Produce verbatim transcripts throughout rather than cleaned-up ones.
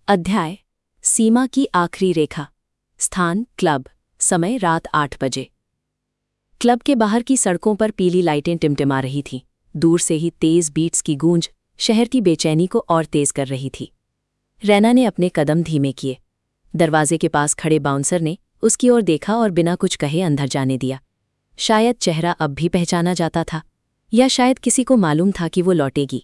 अध्याय सीमा की आखिरी रेखा। स्थान क्लब। समय रात आठ बजे। क्लब के बाहर की सड़कों पर पीली लाइटें टिमटिमा रही थीं। दूर से ही तेज बीट्स की गूंज शहर की बेचैनी को और तेज कर रही थी। रैना ने अपने कदम धीमे किए। दरवाजे के पास खड़े बाउंसर ने उसकी ओर देखा और बिना कुछ कहे अंदर जाने दिया। शायद चेहरा अब भी पहचाना जाता था, या शायद किसी को मालूम था कि वो लौटेगी।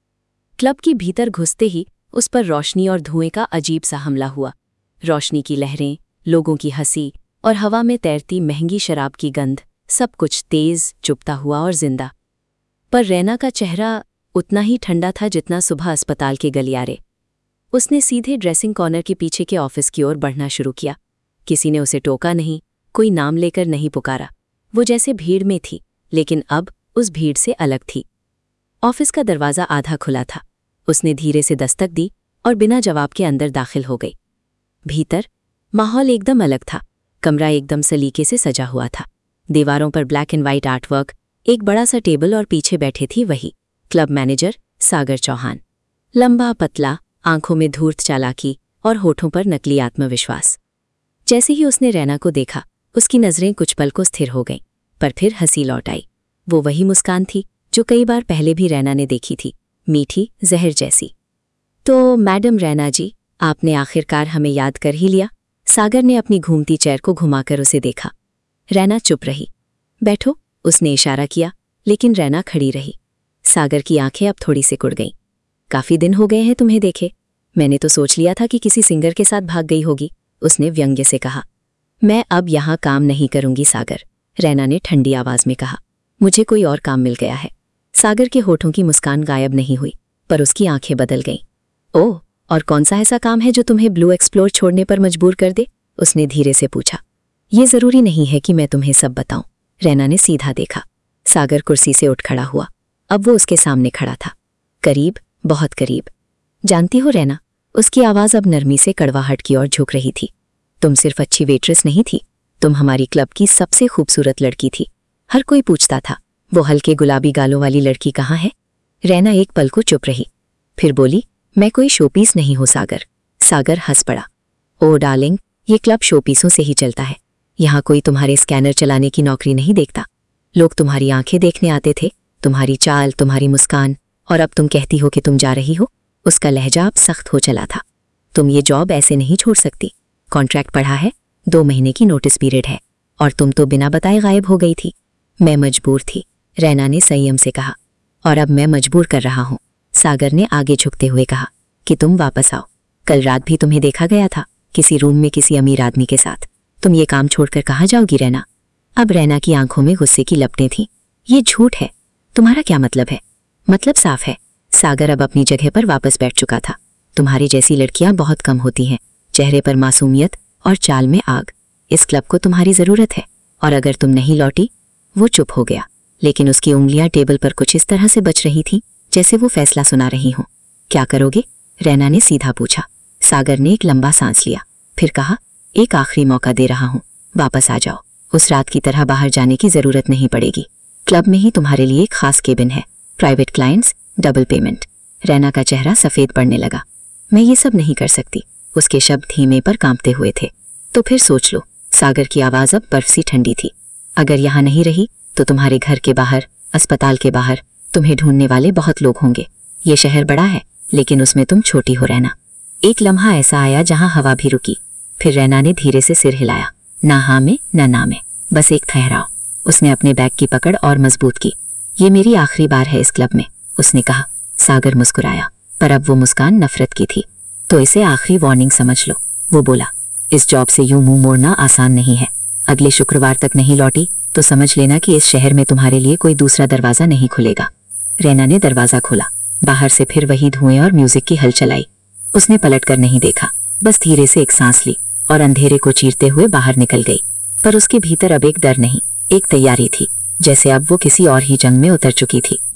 क्लब की भीतर घुसते ही उस पर रोशनी और धुएं का अजीब सा हमला हुआ। रोशनी की लहरें, लोगों की हंसी और हवा में तैरती महंगी शराब की गंध, सब कुछ तेज, चुभता हुआ और जिंदा। पर रैना का चेहरा उतना ही ठंडा था जितना सुबह अस्पताल के गलियारे। उसने सीधे ड्रेसिंग कॉर्नर के पीछे के ऑफिस की ओर बढ़ना शुरू किया। किसी ने उसे टोका नहीं, कोई नाम लेकर नहीं पुकारा। वो जैसे भीड़ में थी, लेकिन अब उस भीड़ से अलग थी। ऑफिस का दरवाज़ा आधा खुला था। उसने धीरे से दस्तक दी और बिना जवाब के अंदर दाखिल हो गई। भीतर माहौल एकदम अलग था। कमरा एकदम सलीके से सजा हुआ था। दीवारों पर ब्लैक एंड वाइट आर्टवर्क, एक बड़ा सा टेबल और पीछे बैठे थी वही क्लब मैनेजर सागर चौहान। लंबा पतला, आंखों में धूर्त चालाकी और होठों पर नकली आत्मविश्वास। जैसे ही उसने रैना को देखा, उसकी नज़रें कुछ पल को स्थिर हो गईं, पर फिर हंसी लौट आई। वो वही मुस्कान थी जो कई बार पहले भी रैना ने देखी थी, मीठी, जहर जैसी। तो मैडम रैना जी, आपने आखिरकार हमें याद कर ही लिया। सागर ने अपनी घूमती चेयर को घुमाकर उसे देखा। रैना चुप रही। बैठो, उसने इशारा किया, लेकिन रैना खड़ी रही। सागर की आंखें अब थोड़ी सी कुड़ गईं। काफी दिन हो गए हैं तुम्हें देखे। मैंने तो सोच लिया था कि किसी सिंगर के साथ भाग गई होगी, उसने व्यंग्य से कहा। मैं अब यहाँ काम नहीं करूंगी सागर, रैना ने ठंडी आवाज में कहा। मुझे कोई और काम मिल गया है। सागर के होठों की मुस्कान गायब नहीं हुई, पर उसकी आंखें बदल गईं। ओह, और कौन सा ऐसा काम है जो तुम्हें ब्लू एक्सप्लोर छोड़ने पर मजबूर कर दे, उसने धीरे से पूछा। ये जरूरी नहीं है कि मैं तुम्हें सब बताऊं, रैना ने सीधा देखा। सागर कुर्सी से उठ खड़ा हुआ। अब वो उसके सामने खड़ा था, करीब, बहुत करीब। जानती हो रैना, उसकी आवाज अब नरमी से कड़वाहट की ओर झुक रही थी। तुम सिर्फ अच्छी वेट्रेस नहीं थी, तुम हमारी क्लब की सबसे खूबसूरत लड़की थी। हर कोई पूछता था, वो हल्के गुलाबी गालों वाली लड़की कहाँ है। रैना एक पल को चुप रही, फिर बोली, मैं कोई शोपीस नहीं हूं सागर। सागर हंस पड़ा। ओ डार्लिंग, ये क्लब शोपीसों से ही चलता है। यहाँ कोई तुम्हारे स्कैनर चलाने की नौकरी नहीं देखता। लोग तुम्हारी आंखें देखने आते थे, तुम्हारी चाल, तुम्हारी मुस्कान, और अब तुम कहती हो कि तुम जा रही हो। उसका लहजा अब सख्त हो चला था। तुम ये जॉब ऐसे नहीं छोड़ सकती। कॉन्ट्रैक्ट पढ़ा है, दो महीने की नोटिस पीरियड है, और तुम तो बिना बताए गायब हो गई थी। मैं मजबूर थी, रैना ने संयम से कहा। और अब मैं मजबूर कर रहा हूं, सागर ने आगे झुकते हुए कहा, कि तुम वापस आओ। कल रात भी तुम्हें देखा गया था, किसी रूम में किसी अमीर आदमी के साथ। तुम ये काम छोड़कर कहाँ जाओगी रैना? अब रैना की आंखों में गुस्से की लपटें थीं। ये झूठ है। तुम्हारा क्या मतलब है? मतलब साफ है। सागर अब अपनी जगह पर वापस बैठ चुका था। तुम्हारी जैसी लड़कियां बहुत कम होती हैं, चेहरे पर मासूमियत और चाल में आग। इस क्लब को तुम्हारी जरूरत है, और अगर तुम नहीं लौटी। वो चुप हो गया, लेकिन उसकी उंगलियां टेबल पर कुछ इस तरह से बच रही थीं जैसे वो फैसला सुना रही हों। क्या करोगे? रैना ने सीधा पूछा। सागर ने एक लंबा सांस लिया, फिर कहा, एक आखिरी मौका दे रहा हूं, वापस आ जाओ। उस रात की तरह बाहर जाने की जरूरत नहीं पड़ेगी। क्लब में ही तुम्हारे लिए एक खास केबिन है, private clients, double payment. Raina का चेहरा सफेद पड़ने लगा। मैं ये सब नहीं कर सकती, उसके शब्द धीमे पर कांपते हुए थे। तो फिर सोच लो। सागर की आवाज अब बर्फ सी ठंडी थी। अगर यहाँ नहीं रही तो तुम्हारे घर के बाहर, अस्पताल के बाहर तुम्हें ढूंढने वाले बहुत लोग होंगे। ये शहर बड़ा है, लेकिन उसमें तुम छोटी हो रैना। एक लम्हा ऐसा आया जहां हवा भी रुकी। फिर रैना ने धीरे से सिर हिलाया। ना हाँ में ना ना में, बस एक ठहराव। उसने अपने बैग की पकड़ और मजबूत की। ये मेरी आखिरी बार है इस क्लब में, उसने कहा। सागर मुस्कुराया, पर अब वो मुस्कान नफरत की थी। तो इसे आखिरी वार्निंग समझ लो, वो बोला। इस जॉब से यूं मुंह मोड़ना आसान नहीं है। अगले शुक्रवार तक नहीं लौटी तो समझ लेना कि इस शहर में तुम्हारे लिए कोई दूसरा दरवाजा नहीं खुलेगा। रैना ने दरवाजा खोला। बाहर से फिर वही धुएं और म्यूजिक की हलचल आई। उसने पलटकर नहीं देखा, बस धीरे से एक सांस ली और अंधेरे को चीरते हुए बाहर निकल गई। पर उसके भीतर अब एक डर नहीं, एक तैयारी थी, जैसे अब वो किसी और ही जंग में उतर चुकी थी।